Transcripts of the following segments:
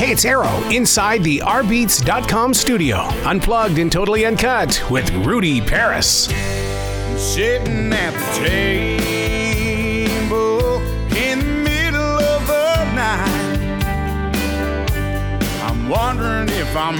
Hey, it's Arrow inside the rbeats.com studio. Unplugged and totally uncut with Rudy Paris. Sitting at the table in the middle of the night, I'm wondering if I'm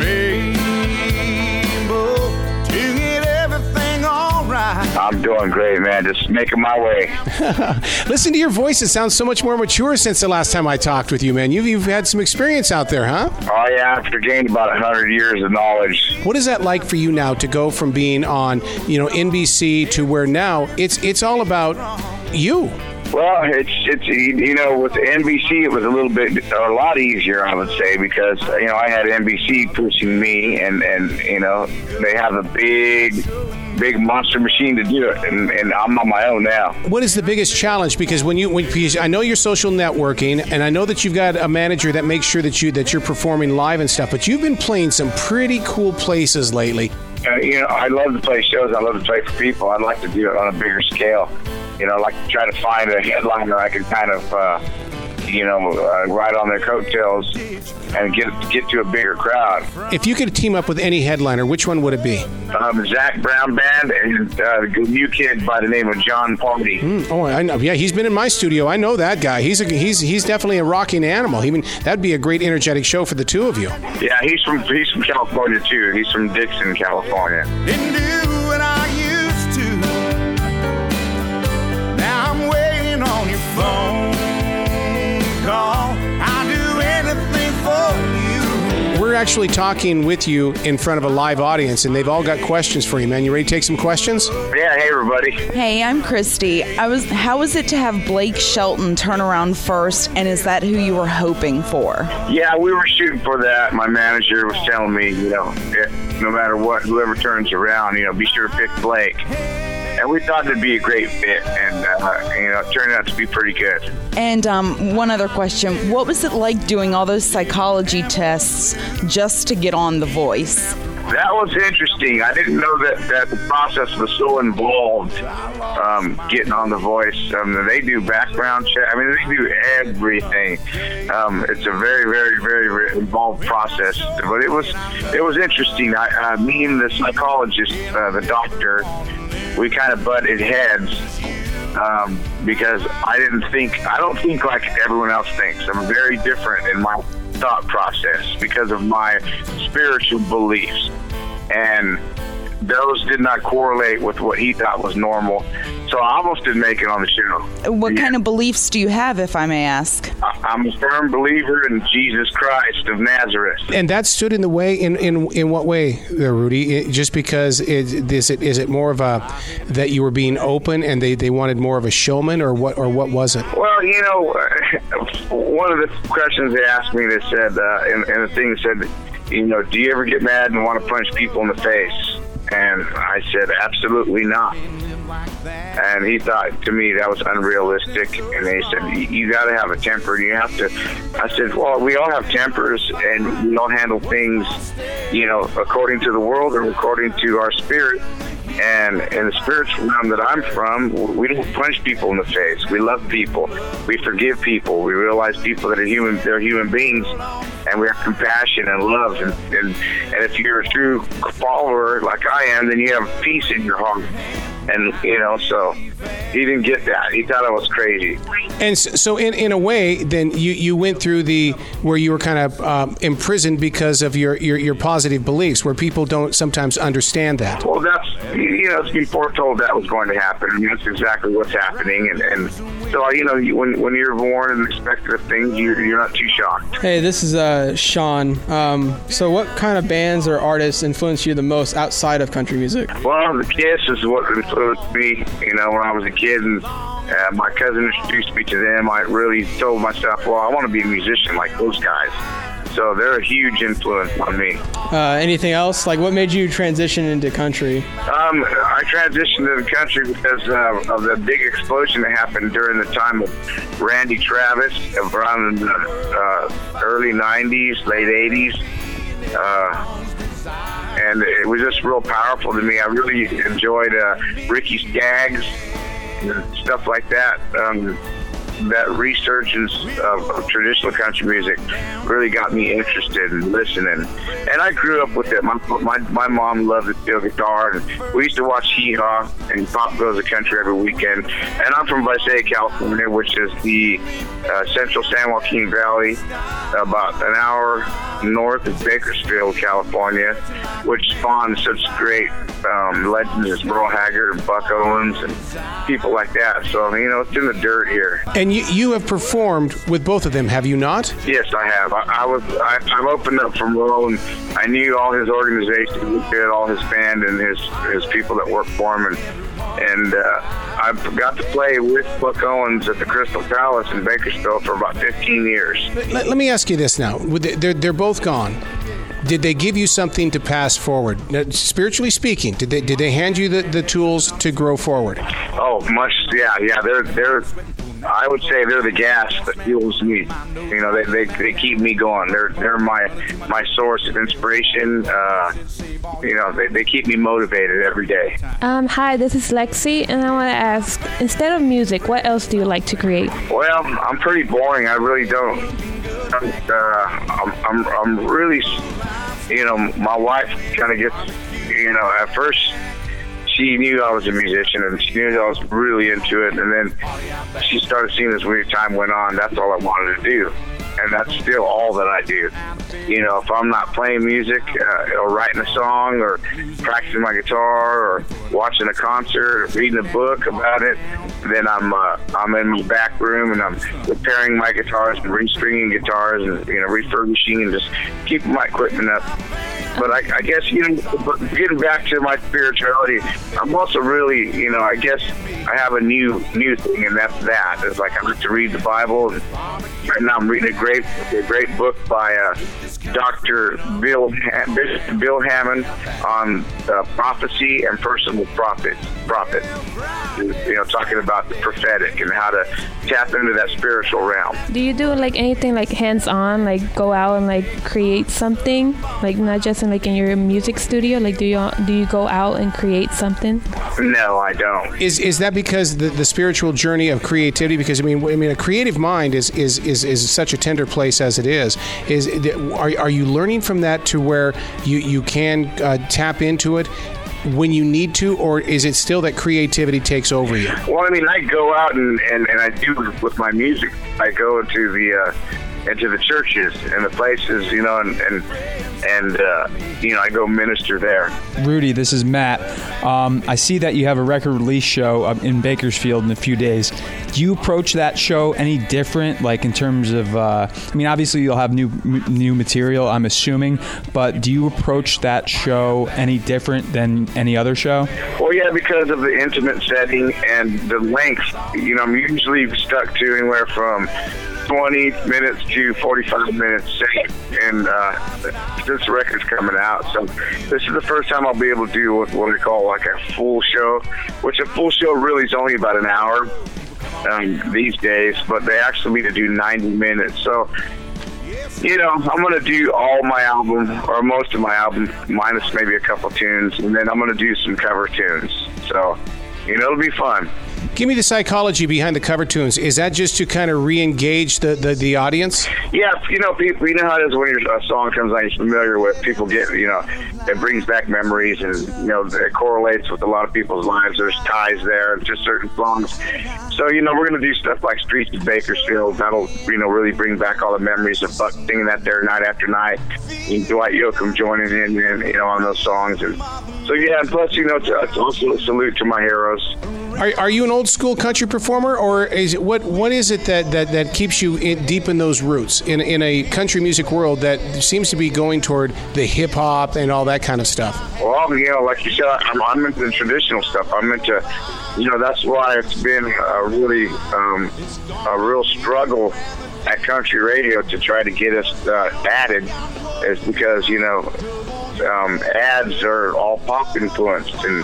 able to get everything all right. I'm doing great, man. Just making my way. Listen to your voice. It sounds so much more mature since the last time I talked with you, man. You've had some experience out there, huh? Oh, yeah. I've gained about 100 years of knowledge. What is that like for you now to go from being on, NBC to where now it's all about you? Well, it's with NBC, it was a lot easier, I would say, because, I had NBC pushing me and they have a big monster machine to do it, and I'm on my own now. What is the biggest challenge? Because because I know you're social networking, and I know that you've got a manager that makes sure that you're performing live and stuff, but you've been playing some pretty cool places lately. I love to play shows. I love to play for people. I'd like to do it on a bigger scale. I'd like to try to find a headliner I can kind of, ride on their coattails and get to a bigger crowd. If you could team up with any headliner, which one would it be? Zach Brown Band and a new kid by the name of John Party. I know. Yeah, he's been in my studio. I know that guy. He's definitely a rocking animal. That'd be a great energetic show for the two of you. Yeah, he's from California too. He's from Dixon, California. Didn't do what I used to. Now I'm waiting on your phone call. I'll do anything for you. We're actually talking with you in front of a live audience, and they've all got questions for you, man. You ready to take some questions? Yeah, hey, everybody. Hey, I'm Christy. How was it to have Blake Shelton turn around first, and is that who you were hoping for? Yeah, we were shooting for that. My manager was telling me, no matter what, whoever turns around, be sure to pick Blake. And we thought it'd be a great fit, and it turned out to be pretty good. And one other question. What was it like doing all those psychology tests just to get on The Voice? That was interesting. I didn't know that the process was so involved, getting on The Voice. They do background check. They do everything. It's a very, very, very, very involved process. But it was interesting. Me and the psychologist, the doctor, we kind of butted heads because I don't think like everyone else thinks. I'm very different in my thought process because of my spiritual beliefs, and those did not correlate with what he thought was normal. So I almost didn't make it on the show. What kind of beliefs do you have, if I may ask? I'm a firm believer in Jesus Christ of Nazareth. And that stood in the way in what way, Rudy? Just because is it more of a that you were being open and they wanted more of a showman, or what was it? Well, one of the questions they asked me, they said, and the thing said, do you ever get mad and want to punch people in the face? And I said, absolutely not. And he thought, to me, that was unrealistic. And they said, you got to have a temper. And you have to. I said, well, we all have tempers, and we don't handle things, according to the world or according to our spirit. And in the spiritual realm that I'm from, we don't punch people in the face. We love people. We forgive people. We realize people that are human. They're human beings, and we have compassion and love. And if you're a true follower like I am, then you have peace in your heart. And, so he didn't get that. He thought I was crazy. And so in a way, then you went through where you were kind of imprisoned because of your positive beliefs, where people don't sometimes understand that. Well, that's, it's been foretold that was going to happen. That's exactly what's happening. And so, when you're born and expected of things, you're not too shocked. Hey, this is Sean. So what kind of bands or artists influenced you the most outside of country music? Well, the Kiss is what influenced me, when I was a kid, and my cousin introduced me to them. I really told myself, well, I want to be a musician like those guys. So they're a huge influence on me. Anything else? Like, what made you transition into country? I transitioned to the country because of the big explosion that happened during the time of Randy Travis, around the early 90s, late 80s. And it was just real powerful to me. I really enjoyed Ricky Skaggs and stuff like that. that resurgence of traditional country music really got me interested in listening. And I grew up with it. My mom loved the steel guitar, and we used to watch Hee Haw and Pop Goes the Country every weekend. And I'm from Visalia, California, which is the central San Joaquin Valley, about an hour north of Bakersfield, California, which spawned such great legends as Merle Haggard and Buck Owens and people like that. So, it's in the dirt here. And you have performed with both of them, have you not? Yes, I have. I've opened up for Merle, and I knew all his organization, all his band and his people that work for him, and I got to play with Buck Owens at the Crystal Palace in Bakersfield for about 15 years. Let me ask you this now. They're both gone. Did they give you something to pass forward? Now, spiritually speaking, did they hand you the tools to grow forward? Oh, much, yeah. They're I would say they're the gas that fuels me. They keep me going. They're my source of inspiration. They keep me motivated every day. Hi, this is Lexi, and I want to ask, instead of music, what else do you like to create? Well, I'm pretty boring. I really don't. I'm really, my wife kind of gets, at first she knew I was a musician and she knew I was really into it, and then she started seeing as time went on, that's all I wanted to do. And that's still all that I do. If I'm not playing music or writing a song or practicing my guitar or watching a concert or reading a book about it, then I'm in my back room and I'm repairing my guitars and restringing guitars and refurbishing and just keeping my equipment up. But I guess, getting back to my spirituality, I'm also really, I guess I have a new thing, and that's that. It's like I like to read the Bible, and right now I'm reading a great book by Dr. Bishop Bill Hammond on prophecy and personal prophet. Talking about the prophetic and how to tap into that spiritual realm. Do you do anything hands-on, go out and create something, not just in your music studio? Do you go out and create something? No, I don't. Is that because the spiritual journey of creativity? Because a creative mind is such a tender place as it is. Are you learning from that to where you can tap into it when you need to, or is it still that creativity takes over you? Well, I go out and I do with my music. I go into the churches and the places, and I go minister there. Rudy, this is Matt. I see that you have a record release show in Bakersfield in a few days. Do you approach that show any different, in terms of, obviously you'll have new material, I'm assuming, but do you approach that show any different than any other show? Well, yeah, because of the intimate setting and the length. I'm usually stuck to anywhere from 20 minutes to 45 minutes safe, and this record's coming out, so this is the first time I'll be able to do what we call a full show, which a full show really is only about an hour these days, but they actually need to do 90 minutes. So I'm going to do all my album, or most of my album, minus maybe a couple tunes, and then I'm going to do some cover tunes. So it'll be fun. Give me the psychology behind the cover tunes. Is that just to kind of re-engage the audience? Yeah, people, how it is when a song comes on you're familiar with, people get, it brings back memories, and, it correlates with a lot of people's lives. There's ties there to certain songs. So, we're going to do stuff like Streets of Bakersfield. That'll, really bring back all the memories of Buck singing that there night after night, and Dwight Yoakam joining in, on those songs. And so, yeah, and plus, it's also a salute to my heroes. Are you an old school country performer, or is it what is it that keeps you deep in those roots in a country music world that seems to be going toward the hip hop and all that kind of stuff? Well, like you said, I'm into the traditional stuff. I'm into, that's why it's been a real struggle at country radio to try to get us added, is because ads are all pop influenced, and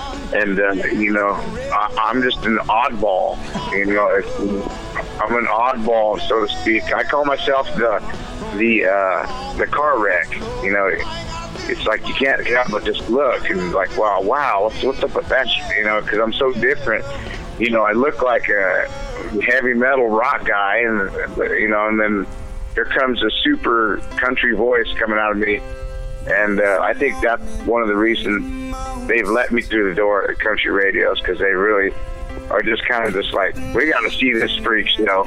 I'm just an oddball. I'm an oddball, so to speak. I call myself the car wreck. It's like you can't help but just look and wow, what's up with that? Because I'm so different. I look like heavy metal rock guy, and and then here comes a super country voice coming out of me, and I think that's one of the reasons they've let me through the door at country radios, because they really are just kind of just like, we got to see this freak show.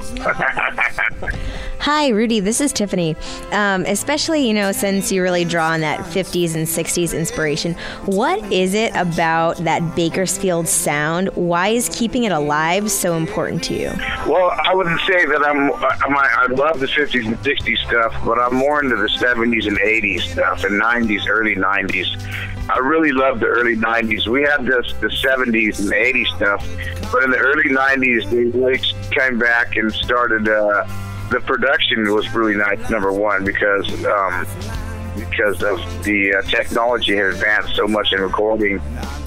Hi, Rudy. This is Tiffany. Especially, since you really draw on that 50s and 60s inspiration, what is it about that Bakersfield sound? Why is keeping it alive so important to you? Well, I wouldn't say that I love the 50s and 60s stuff, but I'm more into the 70s and 80s stuff, and 90s, early 90s. I really love the early 90s. We had the 70s and the 80s stuff, but in the early 90s, they really came back and started. The production was really nice, number one, because of the technology had advanced so much in recording.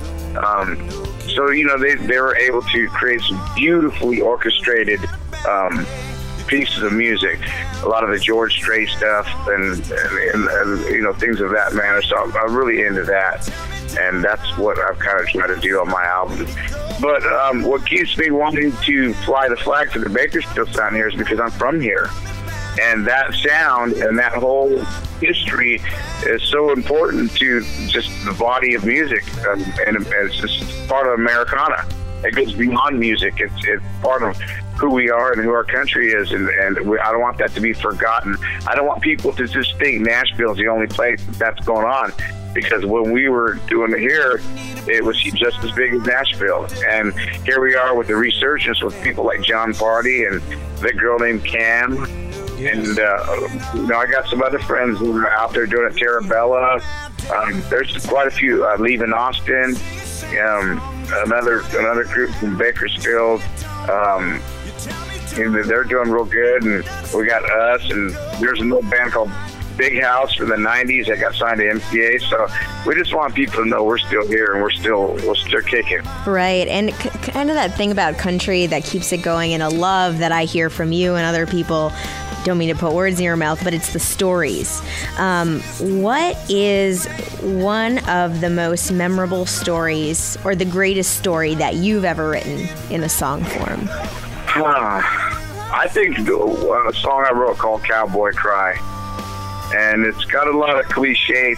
So they were able to create some beautifully orchestrated pieces of music, a lot of the George Strait stuff, and things of that manner. So I'm really into that, and that's what I've kind of tried to do on my album. But what keeps me wanting to fly the flag for the Bakersfield sound here is because I'm from here, and that sound and that whole history is so important to just the body of music, and it's just part of Americana. It goes beyond music. It's part of who we are and who our country is, and I don't want that to be forgotten. I don't want people to just think Nashville is the only place that's going on, because when we were doing it here, it was just as big as Nashville. And here we are with the resurgence with people like John Party and the girl named Cam. And I got some other friends who are out there doing it. Terabella. There's quite a few. Leaving Austin. Another group from Bakersfield. They're doing real good, and we got us, and there's an old band called Big House from the 90s that got signed to MCA. So we just want people to know we're still here, and we're still kicking. Right, and kind of that thing about country that keeps it going, and a love that I hear from you and other people. Don't mean to put words in your mouth, but it's the stories. What is one of the most memorable stories, or the greatest story that you've ever written in a song form? I think a song I wrote called Cowboy Cry. And it's got a lot of cliche,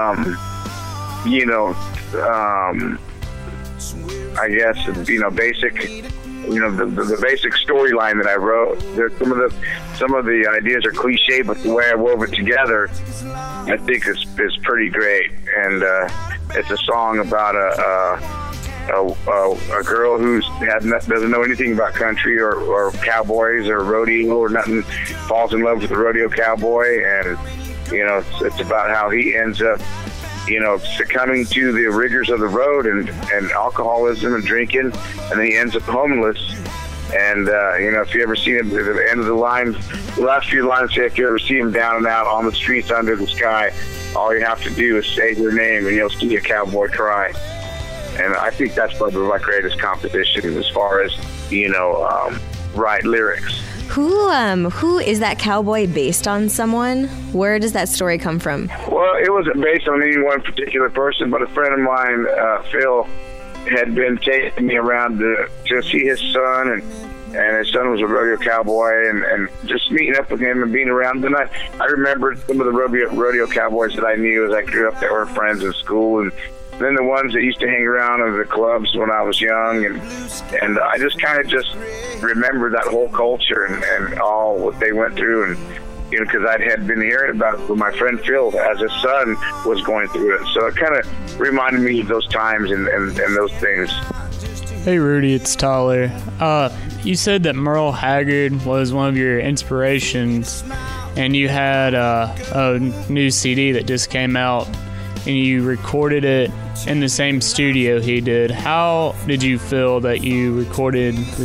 I guess, basic, the basic storyline that I wrote. Some of the ideas are cliche, but the way I wove it together, I think is pretty great. And it's a song about a girl who doesn't know anything about country or cowboys or rodeo or nothing, falls in love with the rodeo cowboy, and it's about how he ends up succumbing to the rigors of the road and alcoholism and drinking, and then he ends up homeless. And if you ever see him at the end of the line, the last few lines say, if you ever see him down and out on the streets under the sky, all you have to do is say their name and you'll see a cowboy cry. And I think that's probably my greatest composition as far as, write lyrics. Who is that cowboy based on someone? Where does that story come from? Well, it wasn't based on any one particular person, but a friend of mine, Phil, had been taking me around to see his son, and his son was a rodeo cowboy, and just meeting up with him and being around. And I remembered some of the rodeo cowboys that I knew as I grew up that were friends in school, and then the ones that used to hang around in the clubs when I was young, and I just kind of remember that whole culture and all what they went through, and because I had been hearing about it with my friend Phil as his son was going through it, so it kind of reminded me of those times and those things. Hey Rudy, it's Tyler. You said that Merle Haggard was one of your inspirations, and you had a new CD that just came out, and you recorded it in the same studio he did. How did you feel that you recorded your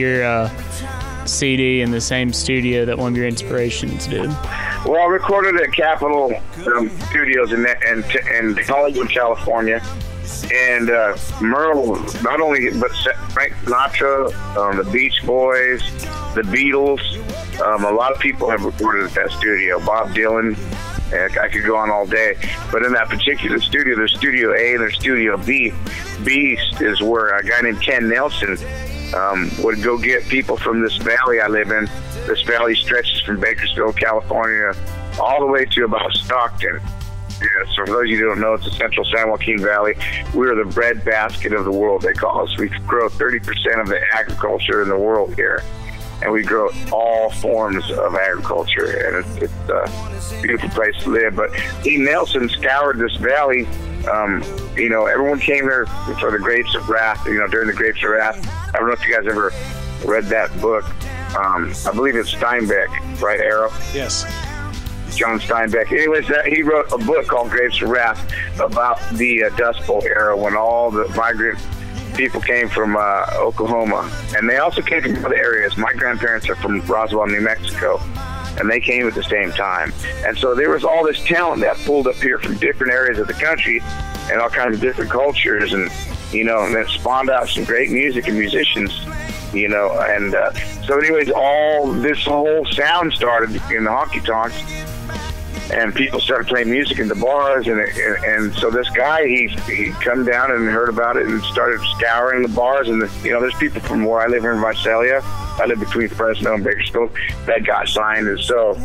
CD in the same studio that one of your inspirations did? Well, I recorded at Capitol Studios in Hollywood, California. And Merle, not only, but Frank Sinatra, the Beach Boys, the Beatles, a lot of people have recorded at that studio. Bob Dylan. I could go on all day. But in that particular studio, there's Studio A and there's Studio B. B is where a guy named Ken Nelson would go get people from this valley I live in. This valley stretches from Bakersfield, California, all the way to about Stockton. Yeah, so for those of you who don't know, it's the central San Joaquin Valley. We're the breadbasket of the world, they call us. We grow 30% of the agriculture in the world here. And we grow all forms of agriculture, and it's a beautiful place to live. But E. Nelson scoured this valley. Everyone came there for the Grapes of Wrath, during the Grapes of Wrath. I don't know if you guys ever read that book. I believe it's Steinbeck, right, Arrow? Yes. John Steinbeck. Anyways, he wrote a book called Grapes of Wrath about the Dust Bowl era when all the migrant people came from Oklahoma, and they also came from other areas. My grandparents are from Roswell, New Mexico, and they came at the same time. And so there was all this talent that pulled up here from different areas of the country and all kinds of different cultures, and and that spawned out some great music and musicians, and so anyways, this whole sound started in the honky tonks. And people started playing music in the bars, and so this guy, he come down and heard about it and started scouring the bars. And there's people from where I live here in Visalia. I live between Fresno and Bakersfield that got signed, and so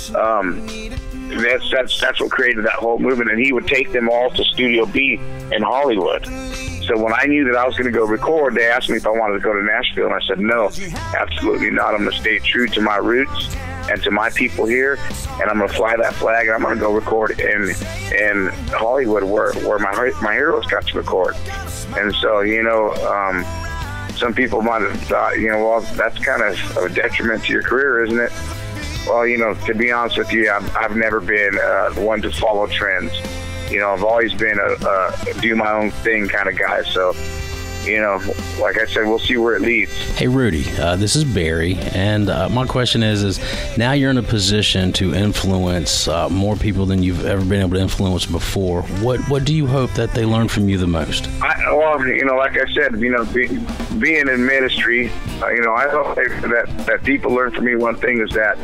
that's what created that whole movement. And he would take them all to Studio B in Hollywood. So when I knew that I was going to go record, they asked me if I wanted to go to Nashville, and I said no, absolutely not. I'm going to stay true to my roots and to my people here, and I'm going to fly that flag, and I'm going to go record in Hollywood where my heroes got to record. And so, some people might have thought, well, that's kind of a detriment to your career, isn't it? Well, to be honest with you, I've never been one to follow trends. I've always been a do my own thing kind of guy. So, like I said, we'll see where it leads. Hey, Rudy, this is Barry, and my question is now you're in a position to influence more people than you've ever been able to influence before. What do you hope that they learn from you the most? Like I said, being in ministry, I hope that people learn from me. One thing is that,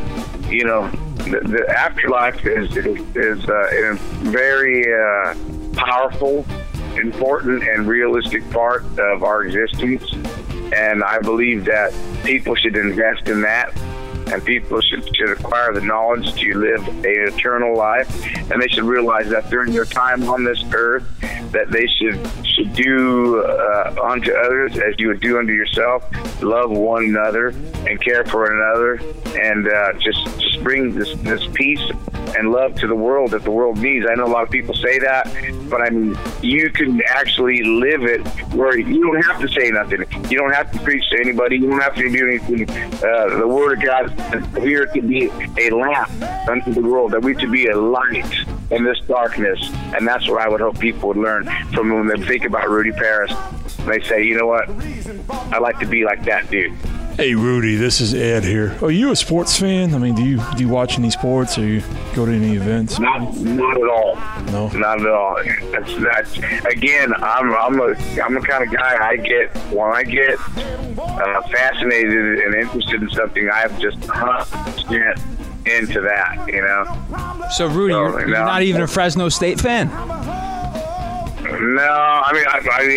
the afterlife is a very powerful, important, and realistic part of our existence, and I believe that people should invest in that, and people should acquire the knowledge to live an eternal life, and they should realize that during their time on this earth that they should do unto others as you would do unto yourself, love one another and care for one another, and just bring this peace and love to the world that the world needs. I know a lot of people say that, but I mean, you can actually live it where you don't have to say nothing. You don't have to preach to anybody. You don't have to do anything. The Word of God is here to be a lamp unto the world, that we to be a light in this darkness. And that's what I would hope people would learn from when they think about Rudy Parris. They say, you know what? I like to be like that dude. Hey, Rudy, this is Ed here. Are you a sports fan? I mean, do you watch any sports, or you go to any events? Not at all. No, not at all. That's again, I'm the kind of guy I get fascinated and interested in something. I'm just 100% into that, So, Rudy, you're not even a Fresno State fan? No, I mean,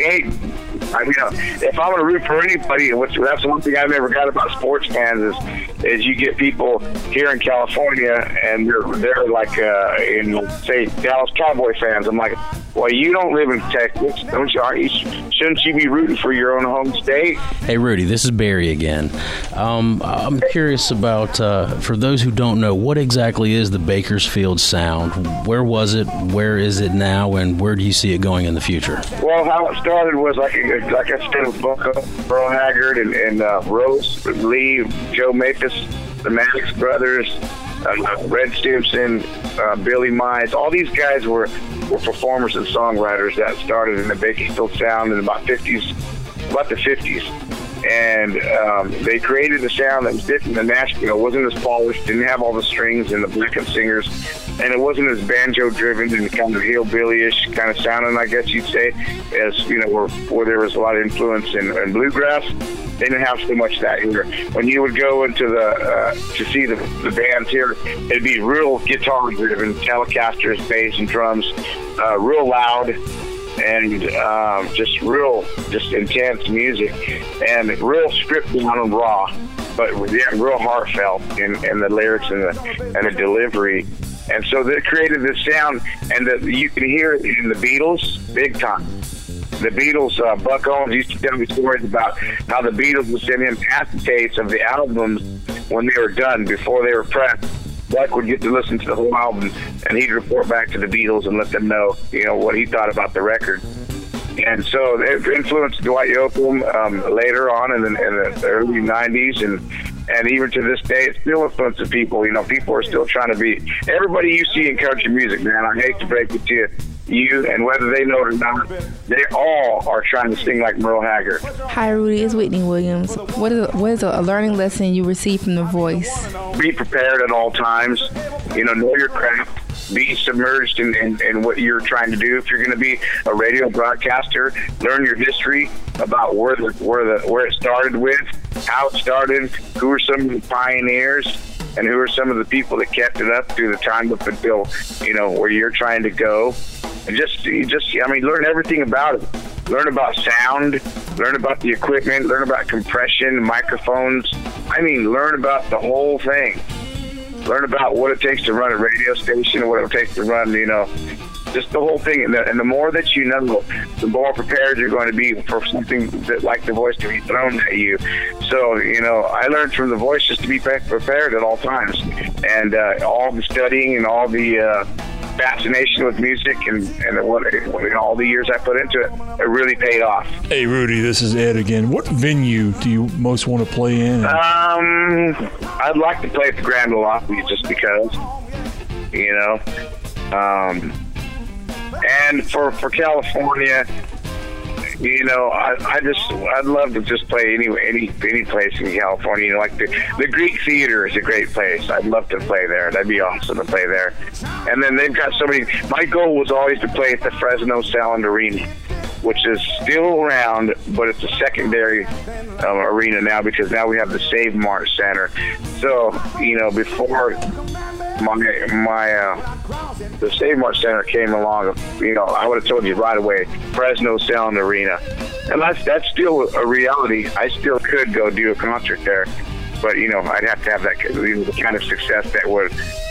if I'm going to root for anybody, that's one thing I've never got about sports fans is you get people here in California and they're like, say Dallas Cowboy fans. I'm like, well, you don't live in Texas, don't you? Shouldn't you be rooting for your own home state? Hey, Rudy, this is Barry again. I'm curious about, for those who don't know, what exactly is the Bakersfield Sound? Where was it? Where is it now? And where do you see it going in the future? Well, how it started was like I said, with Bucko, Merle Haggard, and Rose Lee, Joe Mathis, the Maddox brothers, Red Simpson, Billy Mize. All these guys were performers and songwriters that started in the Bakersfield Sound in about the 50s. And they created a sound that was different than Nashville. It wasn't as polished, didn't have all the strings and the backup singers, and it wasn't as banjo-driven and kind of hillbilly-ish kind of sounding, I guess you'd say, as, where there was a lot of influence in bluegrass. They didn't have so much of that here. When you would go into to see the bands here, it'd be real guitar-driven, Telecasters, bass, and drums, real loud, and just intense music, and real stripped down and raw, but yeah, real heartfelt in the lyrics and the delivery. And so they created this sound, and you can hear it in the Beatles big time. The Beatles, Buck Owens used to tell me stories about how the Beatles would send him acetates of the albums when they were done, before they were pressed. Buck would get to listen to the whole album, and he'd report back to the Beatles and let them know, what he thought about the record. And so it influenced Dwight Yoakam later on in the early 90s, and even to this day, it still influences people. People are still trying to be everybody you see in country music, man. I hate to break it to you, and whether they know it or not, they all are trying to sing like Merle Haggard. Hi, Rudy. It's Whitney Williams. What is a learning lesson you receive from The Voice? Be prepared at all times. Know your craft. Be submerged in what you're trying to do. If you're going to be a radio broadcaster, learn your history about where it started with, how it started, who are some of the pioneers, and who are some of the people that kept it up through the time up until where you're trying to go. And just learn everything about it. Learn about sound, learn about the equipment, learn about compression, microphones. Learn about the whole thing. Learn about what it takes to run a radio station, what it takes to run, just the whole thing. And the more that you know, the more prepared you're going to be for something that, like The Voice, to be thrown at you. So, I learned from The Voice just to be prepared at all times. And all the studying and all the fascination with music and all the years I put into it, it really paid off. Hey, Rudy, this is Ed again. What venue do you most want to play in? I'd like to play at the Grand Ole Opry just because, and for California, I'd love to just play any place in California. Like the Greek Theater is a great place. I'd love to play there. That'd be awesome to play there. And then they've got so many. My goal was always to play at the Fresno Sound Arena, which is still around, but it's a secondary arena now, because now we have the Save Mart Center. So, before the Save Mart Center came along, I would have told you right away, Fresno Sound Arena. And that's still a reality. I still could go do a concert there, but, I'd have to have that the kind of success that would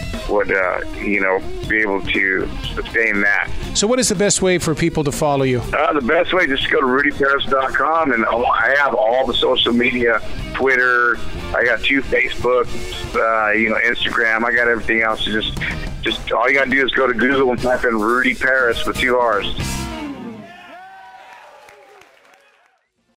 be able to sustain that. So what is the best way for people to follow you? The best way is just go to rudyparis.com, and I have all the social media, Twitter, I got 2 Facebook, Instagram, I got everything else. Just all you got to do is go to Google and type in Rudy Paris with 2 R's.